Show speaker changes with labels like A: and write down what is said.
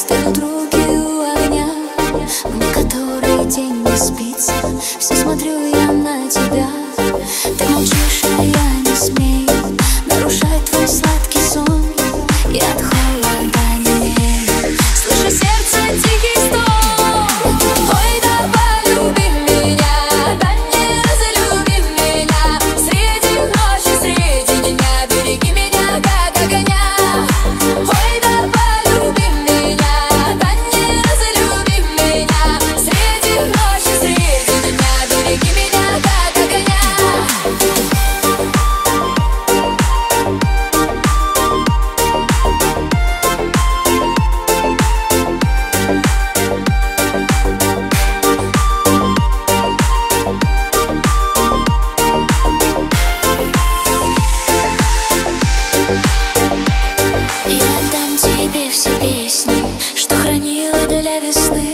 A: Ты вот руки у огня, мне который день не спится. Все смотрю я на тебя. Ты молчишь, а я не смею нарушать твой сладкий сон. Я от холода немею, слышу сердце тихий стон. Ой, да полюби меня, да не разлюби меня. Среди ночи, среди дня береги меня, как огня. Ой, да полюби меня, да не разлюби меня. Среди ночи, среди дня береги меня, как огня. Я отдам тебе все песни, что хранила для весны.